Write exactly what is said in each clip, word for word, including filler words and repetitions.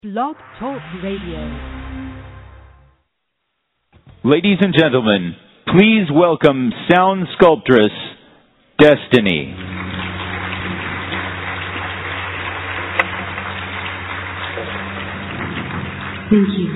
Blog Talk Radio. Ladies and gentlemen, please welcome sound sculptress Destiny. Thank you.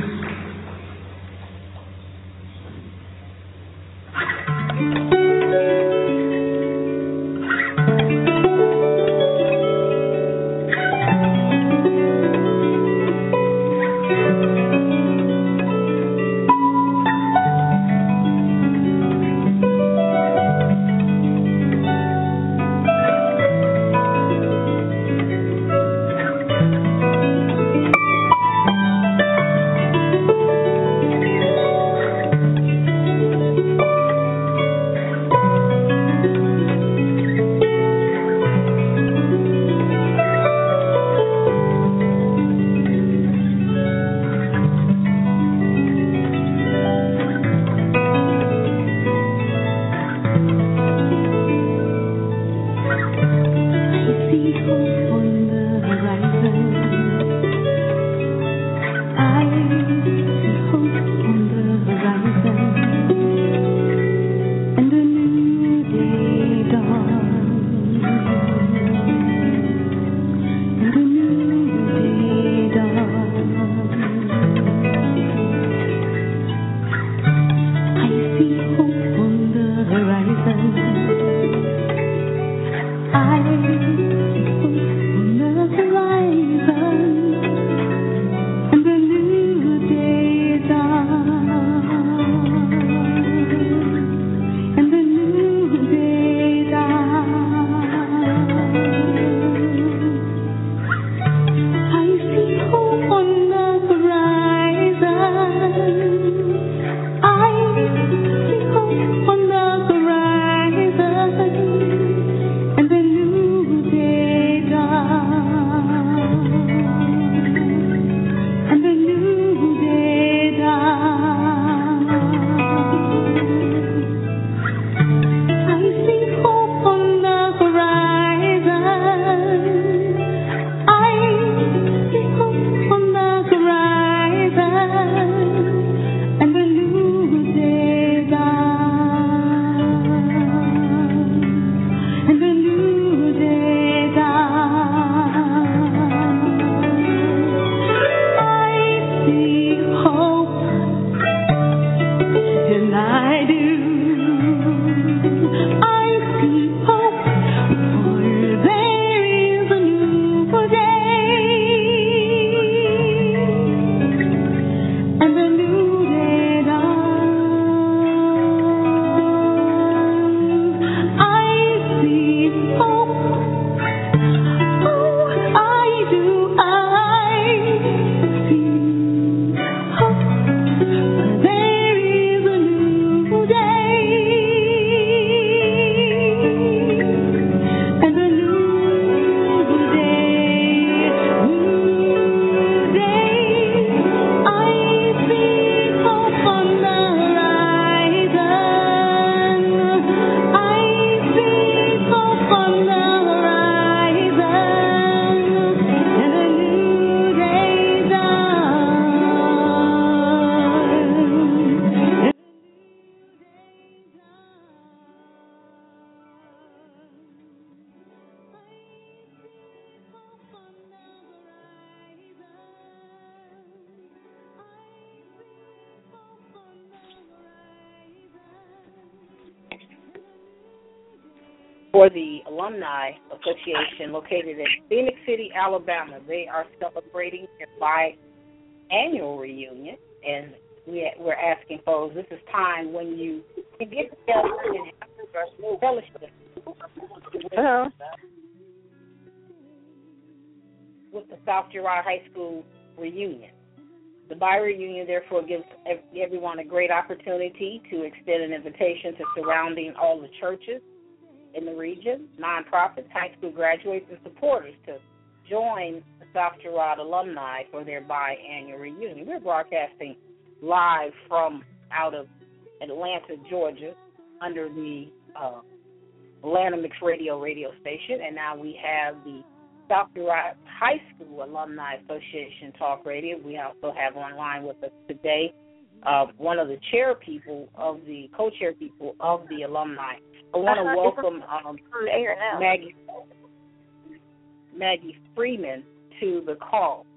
For the Alumni Association located in Phoenix City, Alabama. They are celebrating their biannual reunion, and we, we're asking folks, this is time when you can get together and have fellowship Hello. with the South Girard High School reunion. The bi-reunion, therefore, gives everyone a great opportunity to extend an invitation to surrounding all the churches in the region, nonprofits, high school graduates, and supporters to join the South Girard alumni for their biannual reunion. We're broadcasting live from out of Atlanta, Georgia, under the uh, Atlanta Mix Radio radio station, and now we have the South Girard High School Alumni Association Talk Radio. We also have online with us today uh, one of the chair people of the co-chair people of the alumni. I want to uh-huh. welcome um, Maggie Maggie Freeman to the call.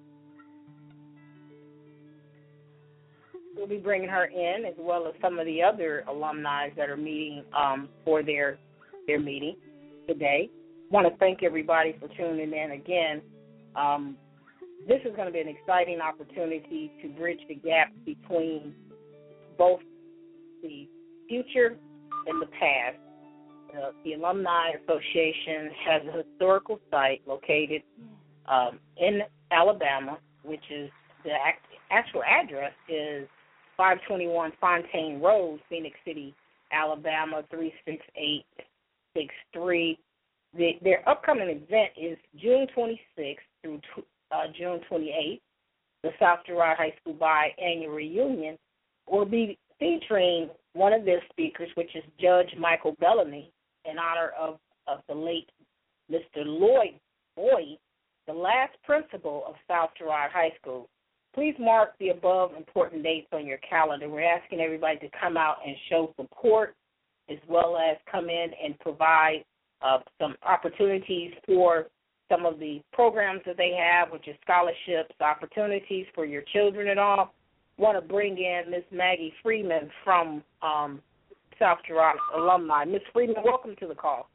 We'll be bringing her in, as well as some of the other alumni that are meeting um, for their their meeting today. I want to thank everybody for tuning in again. Um, this is going to be an exciting opportunity to bridge the gap between both the future and the past. Uh, the Alumni Association has a historical site located um, in Alabama, which is the act- actual address is five twenty-one Fontaine Road, Phoenix City, Alabama, three six eight six three. The, their upcoming event is June twenty-sixth through uh, June twenty-eighth. The South Girard High School biannual reunion will be featuring one of their speakers, which is Judge Michael Bellamy, in honor of, of the late Mister Lloyd Boyd, the last principal of South Girard High School. Please mark the above important dates on your calendar. We're asking everybody to come out and show support, as well as come in and provide uh, some opportunities for some of the programs that they have, which is scholarships, opportunities for your children and all. Want to bring in Miss Maggie Freeman from um, South Girard alumni. Miss Freeman, welcome to the call.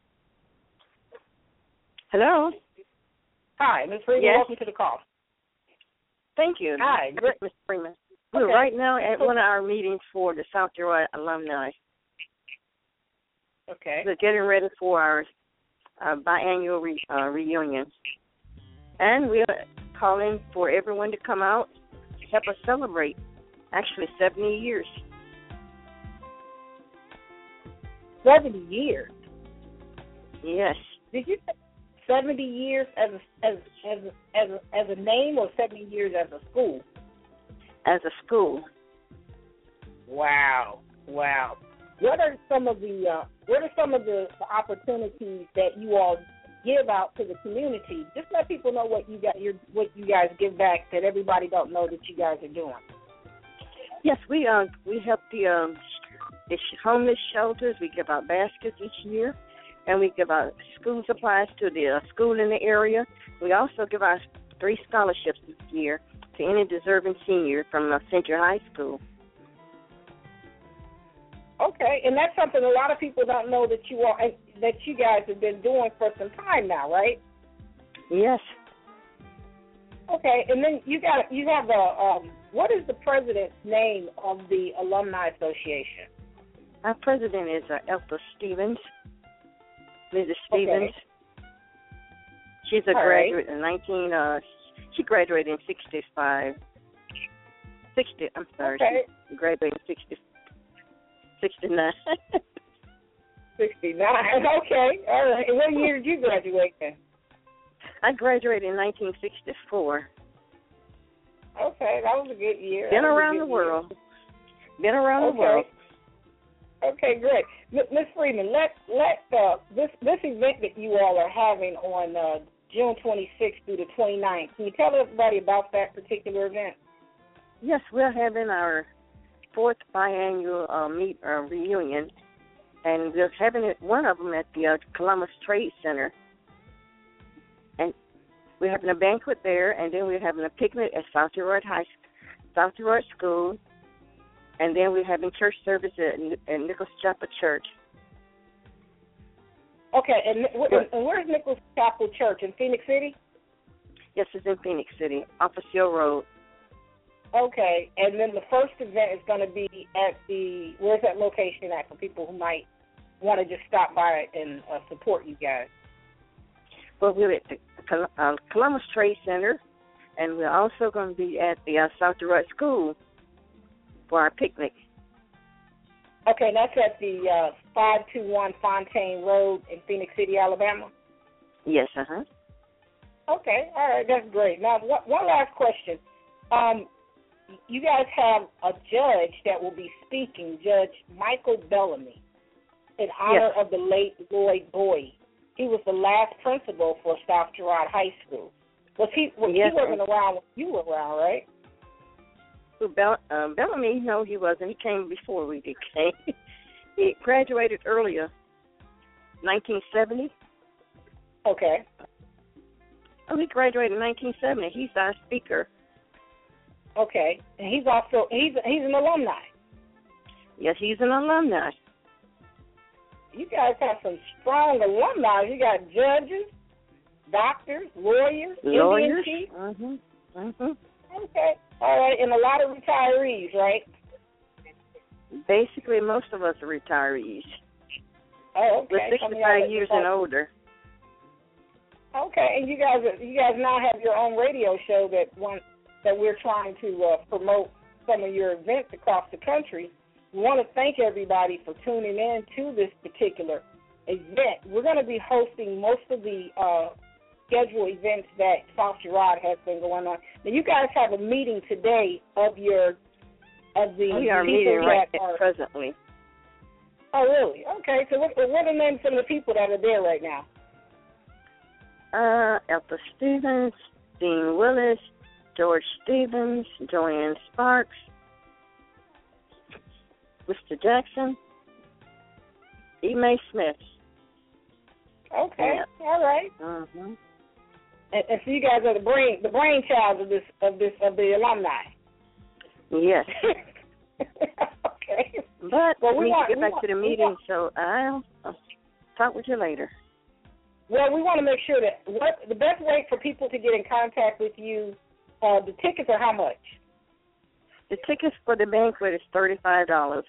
Hello. Hi, Miss Freeman, yes. welcome to the call. Thank you. Hi, Miss Freeman. We're okay. right now at one of our meetings for the South Girard alumni. Okay. We're getting ready for our uh, biannual re- uh, reunion. And we're calling for everyone to come out to help us celebrate, actually, seventy years. seventy years? Yes. Did you say seventy years as a, as as as a, as a name, or seventy years as a school? As a school. Wow, wow. What are some of the uh, what are some of the, the opportunities that you all give out to the community? Just let people know what you got your what you guys give back that everybody don't know that you guys are doing. Yes, we uh we help the um the homeless shelters. We give out baskets each year. And we give out school supplies to the uh, school in the area. We also give out three scholarships this year to any deserving senior from uh, Central High School. Okay, and that's something a lot of people don't know that you are that you guys have been doing for some time now, right? Yes. Okay, and then you got you have a um, what is the president's name of the Alumni Association? Our president is uh, Elsa Stevens. Missus Stevens. Okay. She's a All graduate right. in nineteen. Uh, she graduated in sixty-five. Sixty. I'm sorry. Okay. She graduated in sixty. Sixty-nine. Sixty-nine. Okay. All right. And what year did you graduate in? I graduated in nineteen sixty-four. Okay, that was a good year. Been around the world. Been around okay. the world. Okay, great. Miss Freeman, let let uh, this this event that you all are having on uh, June twenty-sixth through the twenty-ninth, can you tell everybody about that particular event? Yes, we're having our fourth biannual uh, meet uh, reunion, and we're having it, one of them at the uh, Columbus Trade Center. And we're having a banquet there, and then we're having a picnic at South Girard High, South Girard School. And then we're having church service at, at Nichols Chapel Church. Okay, and, and where's Nichols Chapel Church, in Phoenix City? Yes, it's in Phoenix City, off of Hill Road. Okay, and then the first event is going to be at the, where's that location at for people who might want to just stop by and uh, support you guys? Well, we're at the uh, Columbus Trade Center, and we're also going to be at the uh, South Girard School for our picnic. Okay, that's at the uh, five twenty-one Fontaine Road in Phoenix City, Alabama? Yes, uh-huh. Okay, all right, that's great. Now, one last question. Um, you guys have a judge that will be speaking, Judge Michael Bellamy, in honor yes. of the late Lloyd Boyd. he was the last principal for South Girard High School. Was he? Well, yes, he wasn't around when you were around, right? Who, Bell, um, Bellamy? No, he wasn't. He came before we did. Came. He graduated earlier, nineteen seventy. Okay. Oh, he graduated in nineteen seventy. He's our speaker. Okay, and he's also he's he's an alumni. Yes, he's an alumni. You guys have some strong alumni. You got judges, doctors, lawyers, lawyers. Indian chiefs. Mhm. Mhm. Okay, all right, and a lot of retirees, right? Basically, most of us are retirees. Oh, okay. We're sixty-five years and older. Okay, and you guys, you guys now have your own radio show that one that we're trying to uh, promote some of your events across the country. We want to thank everybody for tuning in to this particular event. We're going to be hosting most of the uh, scheduled events that South Girard has been going on. Now, you guys have a meeting today of your of the we are people meeting right that are presently. Oh, really? Okay. So, what, what are the names of some of the people that are there right now? Uh, Ethel Stevens, Dean Willis, George Stevens, Joanne Sparks, Mister Jackson, E. May Smith. Okay, yeah. All right. Mm-hmm. And, and so you guys are the brain, the brainchild of this, of this, of the alumni. Yes. Okay. But well, we, we need want, to get back want, to the meeting, want, so I'll, I'll talk with you later. Well, we want to make sure that what the best way for people to get in contact with you. Uh, the tickets are how much? The tickets for the banquet is thirty-five dollars.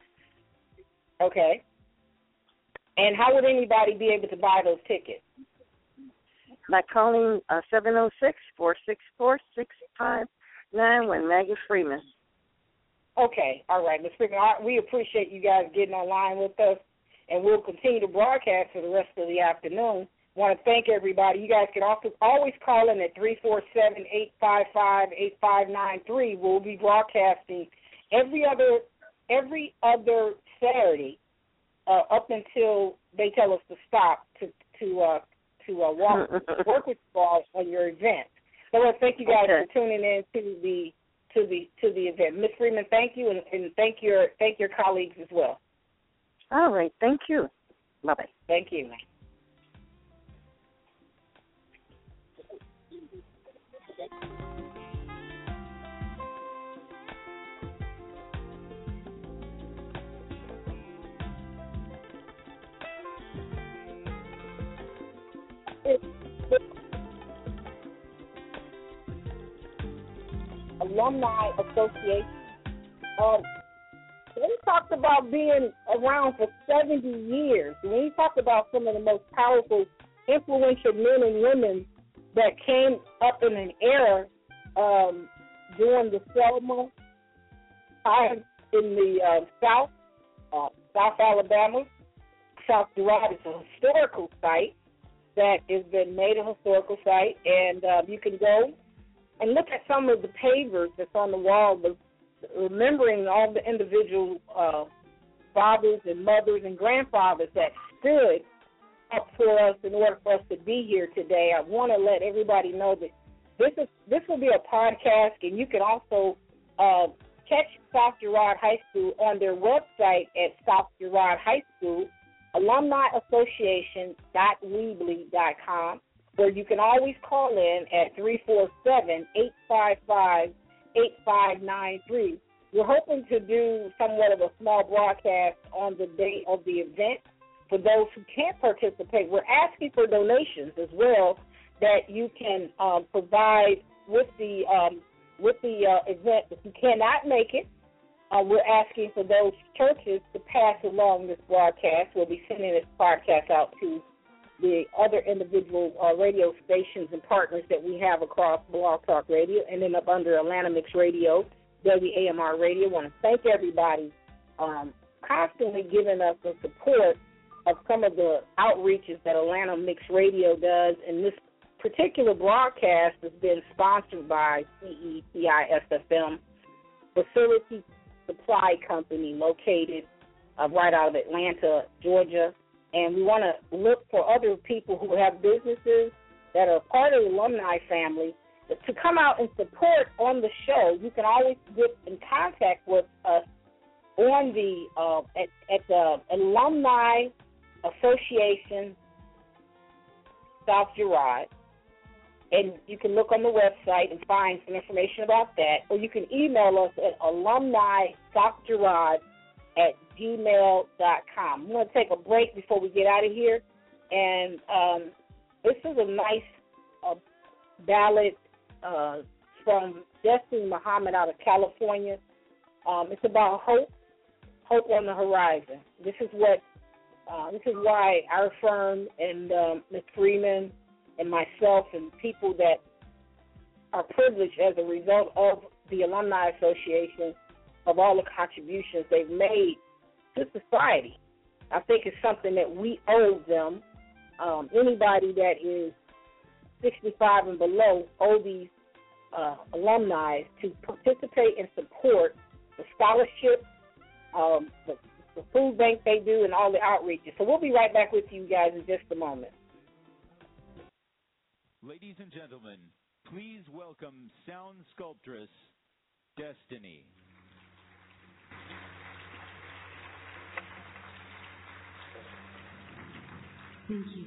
Okay. And how would anybody be able to buy those tickets? By calling uh, seven oh six, four six four, six five nine one, Maggie Freeman. Okay. All right, Miz Freeman, we appreciate you guys getting online with us, and we'll continue to broadcast for the rest of the afternoon. I want to thank everybody. You guys can also always call in at three four seven, eight five five, eight five nine three. We'll be broadcasting every other every other Saturday uh, up until they tell us to stop to to uh, to uh, walk, work with you all on your event. So I want to thank you guys okay. for tuning in to the to the to the event. Miz Freeman, thank you, and, and thank your thank your colleagues as well. All right, thank you. Bye bye. Thank you. Alumni Association. Um, we talked about being around for seventy years. When we talked about some of the most powerful, influential men and women that came up in an era um, during the Selma time in the uh, South, uh, South Alabama. South Girard is a historical site that has been made a historical site, and uh, you can go and look at some of the pavers that's on the wall, the, remembering all the individual uh, fathers and mothers and grandfathers that stood up for us in order for us to be here today. I want to let everybody know that this is this will be a podcast, and you can also uh, catch South Girard High School on their website at South Girard High School, alumni association dot weebly dot com, where you can always call in at three four seven, eight five five, eight five nine three. We're hoping to do somewhat of a small broadcast on the day of the event. For those who can't participate, we're asking for donations as well that you can um, provide with the um, with the uh, event. If you cannot make it, uh, we're asking for those churches to pass along this broadcast. We'll be sending this podcast out to the other individual uh, radio stations and partners that we have across Blog Talk Radio, and then up under Atlanta Mix Radio, W A M R Radio. I want to thank everybody um, constantly giving us the support of some of the outreaches that Atlanta Mix Radio does, and this particular broadcast has been sponsored by C E T I S F M, Facility Supply Company, located uh, right out of Atlanta, Georgia. And we want to look for other people who have businesses that are part of the alumni family to come out and support on the show. You can always get in contact with us on the uh, at, at the Alumni Association South Girard, and you can look on the website and find some information about that, or you can email us at alumni south girard at gmail dot com. I'm going to take a break before we get out of here, and um, this is a nice uh, ballad uh, from Destiny Muhammad out of California. Um, it's about hope, hope on the horizon. This is what, uh, this is why our firm and um, Miz Freeman and myself and people that are privileged as a result of the Alumni Association, of all the contributions they've made to society. I think it's something that we owe them. Um, anybody that is sixty-five and below owe these uh, alumni to participate and support the scholarship, um, the, the food bank they do, and all the outreaches. So we'll be right back with you guys in just a moment. Ladies and gentlemen, please welcome sound sculptress Destiny. Thank you.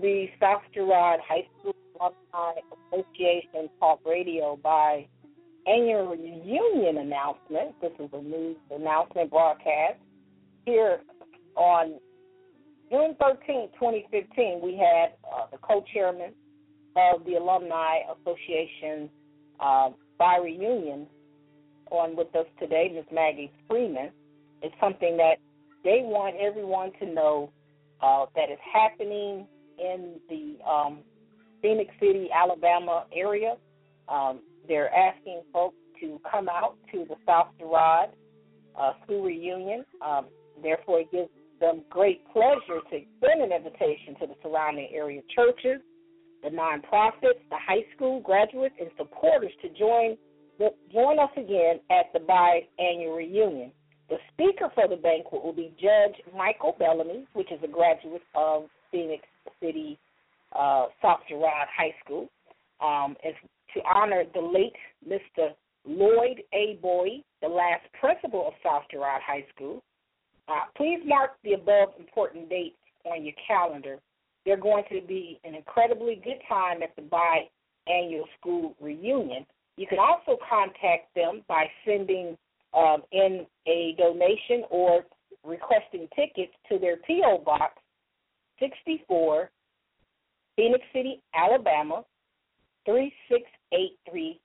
the South Girard High School Alumni Association Talk Radio by annual reunion announcement. This is a news announcement broadcast. Here on June thirteenth, twenty fifteen, we had uh, the co-chairman of the Alumni Association uh, by reunion on with us today, Miz Maggie Freeman. It's something that they want everyone to know uh, that is happening in the um, Phoenix City, Alabama area. Um, they're asking folks to come out to the South Girard uh, school reunion. Um, therefore, it gives them great pleasure to extend an invitation to the surrounding area churches, the nonprofits, the high school graduates, and supporters to join join us again at the biannual reunion. The speaker for the banquet will be Judge Michael Bellamy, which is a graduate of Phoenix City uh, South Girard High School, um, as to honor the late Mister Lloyd A. Boyd, the last principal of South Girard High School. Uh, please mark the above important dates on your calendar. They're going to be an incredibly good time at the biannual school reunion. You can also contact them by sending um, in a donation or requesting tickets to their P O. Box sixty-four, Phoenix City, Alabama, three six eight three,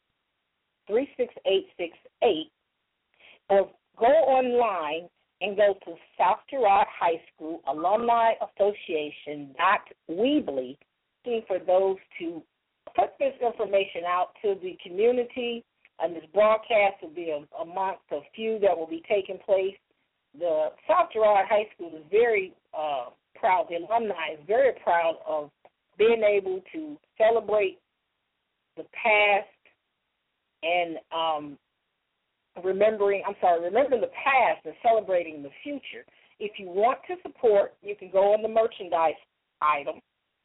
three six eight six eight, or go online and go to South Girard High School Alumni Association dot Weebly, for those to put this information out to the community. And this broadcast will be amongst a few that will be taking place. The South Girard High School is very uh, proud, the alumni is very proud of being able to celebrate the past and um, remembering, I'm sorry, remembering the past and celebrating the future. If you want to support, you can go on the merchandise item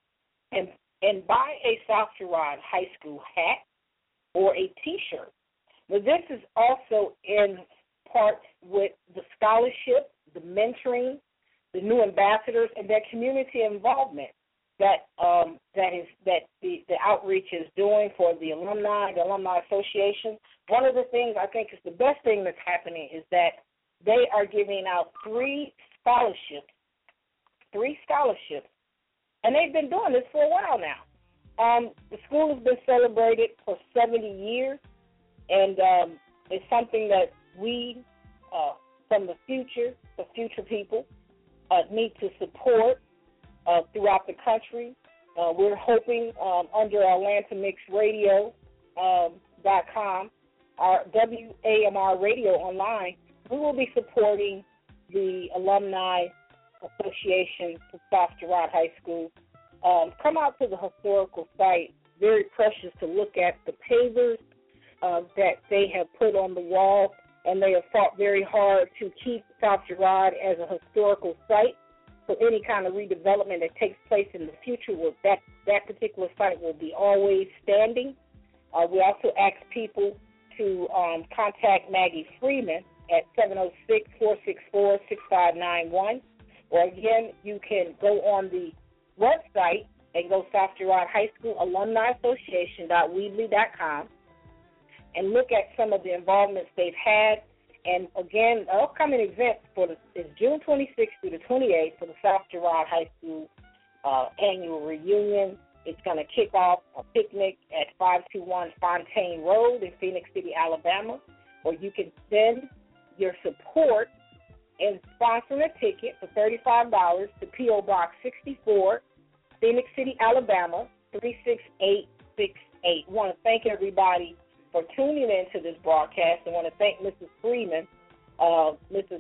and and buy a South Girard High School hat or a T-shirt. Now, this is also in part with the scholarship, the mentoring, the new ambassadors, and their community involvement that um, that is that the, the outreach is doing for the alumni, the Alumni Association. One of the things I think is the best thing that's happening is that they are giving out three scholarships, three scholarships, and they've been doing this for a while now. Um, the school has been celebrated for seventy years, and um, it's something that we, uh, from the future, the future people, uh, need to support uh, throughout the country. Uh, we're hoping um, under Atlanta Mix Radio um, dot com, our W A M R Radio online, we will be supporting the Alumni Association for South Girard High School. Um, come out to the historical site. Very precious to look at the pavers uh, that they have put on the wall, and they have fought very hard to keep South Girard as a historical site. So any kind of redevelopment that takes place in the future, will, that, that particular site will be always standing. Uh, we also ask people to um, contact Maggie Freeman at seven oh six, four six four, six five nine one. Or again, you can go on the website and go South Girard High School Alumni Association dot weebly dot com and look at some of the involvements they've had. And again, the upcoming event for the, is June twenty-sixth through the twenty-eighth for the South Girard High School uh, annual reunion. It's going to kick off a picnic at five two one Fontaine Road in Phoenix City, Alabama, or you can send your support and sponsor a ticket for thirty-five dollars to P O. Box sixty-four, Phoenix City, Alabama, three six eight six eight. I want to thank everybody for tuning in to this broadcast. I want to thank Missus Freeman, uh, Missus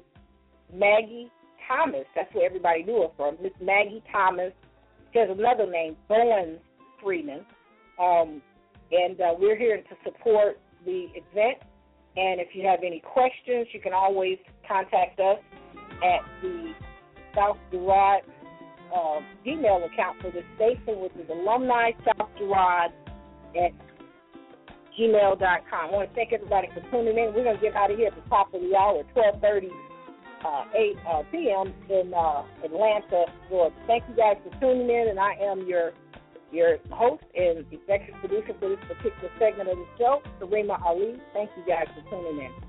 Maggie Thomas. That's where everybody knew her from. Miss Maggie Thomas. She has another name, Bowen Freeman. Um, and uh, we're here to support the event. And if you have any questions, you can always contact us at the South Girard uh, Gmail account for the station, which is alumni south girard at gmail dot com. I want to thank everybody for tuning in. We're going to get out of here at the top of the hour, twelve thirty uh, eight uh, p.m. in uh, Atlanta, Georgia. Thank you guys for tuning in, and I am your your host and executive producer for this particular segment of the show, Karima Ali. Thank you guys for tuning in.